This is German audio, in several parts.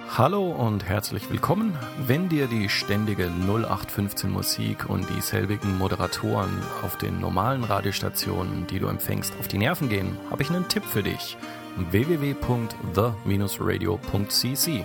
Hallo und herzlich willkommen. Wenn dir die ständige 0815 Musik und die selbigen Moderatoren auf den normalen Radiostationen, die du empfängst, auf die Nerven gehen, habe ich einen Tipp für dich. www.the-radio.cc.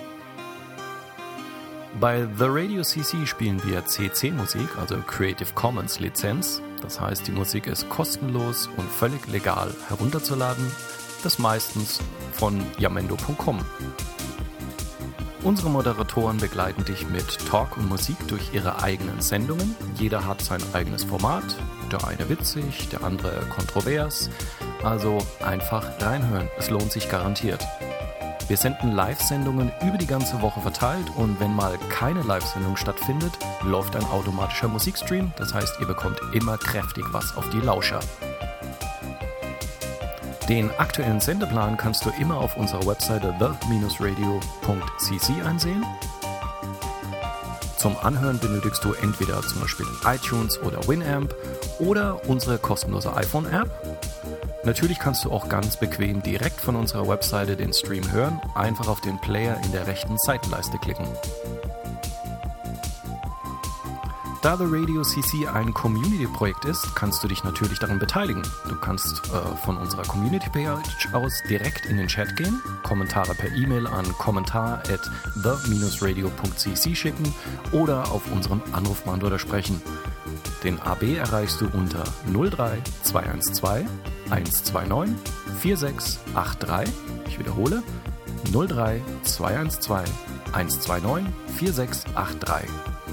Bei The Radio CC spielen wir CC-Musik, also Creative Commons Lizenz. Das heißt, die Musik ist kostenlos und völlig legal herunterzuladen. Das meistens von jamendo.com. Unsere Moderatoren begleiten dich mit Talk und Musik durch ihre eigenen Sendungen. Jeder hat sein eigenes Format. Der eine witzig, der andere kontrovers. Also einfach reinhören. Es lohnt sich garantiert. Wir senden Live-Sendungen über die ganze Woche verteilt und wenn mal keine Live-Sendung stattfindet, läuft ein automatischer Musikstream. Das heißt, ihr bekommt immer kräftig was auf die Lauscher. Den aktuellen Sendeplan kannst du immer auf unserer Webseite the-radio.cc einsehen. Zum Anhören benötigst du entweder zum Beispiel iTunes oder Winamp oder unsere kostenlose iPhone-App. Natürlich kannst du auch ganz bequem direkt von unserer Webseite den Stream hören, einfach auf den Player in der rechten Seitenleiste klicken. Da The Radio CC ein Community-Projekt ist, kannst du dich natürlich daran beteiligen. Du kannst von unserer Community-Page aus direkt in den Chat gehen, Kommentare per E-Mail an kommentar@the-radio.cc schicken oder auf unserem Anrufbeantworter sprechen. Den AB erreichst du unter 03 212 129 4683. Ich wiederhole, 03 212 129 4683.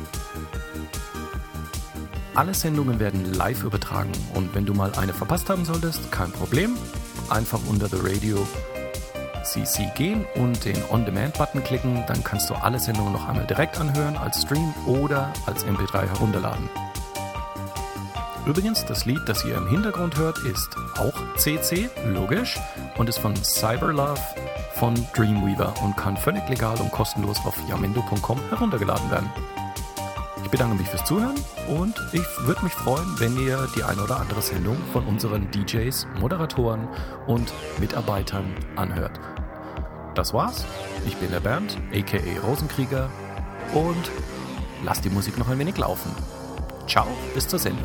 Alle Sendungen werden live übertragen und wenn du mal eine verpasst haben solltest, kein Problem. Einfach unter The Radio CC gehen und den On-Demand-Button klicken, dann kannst du alle Sendungen noch einmal direkt anhören, als Stream oder als MP3 herunterladen. Übrigens, das Lied, das ihr im Hintergrund hört, ist auch CC, logisch, und ist von Cyberlove von Dreamweaver und kann völlig legal und kostenlos auf jamendo.com heruntergeladen werden. Ich bedanke mich fürs Zuhören und ich würde mich freuen, wenn ihr die eine oder andere Sendung von unseren DJs, Moderatoren und Mitarbeitern anhört. Das war's. Ich bin der Bernd, aka Rosenkrieger, und lasst die Musik noch ein wenig laufen. Ciao, bis zur Sendung.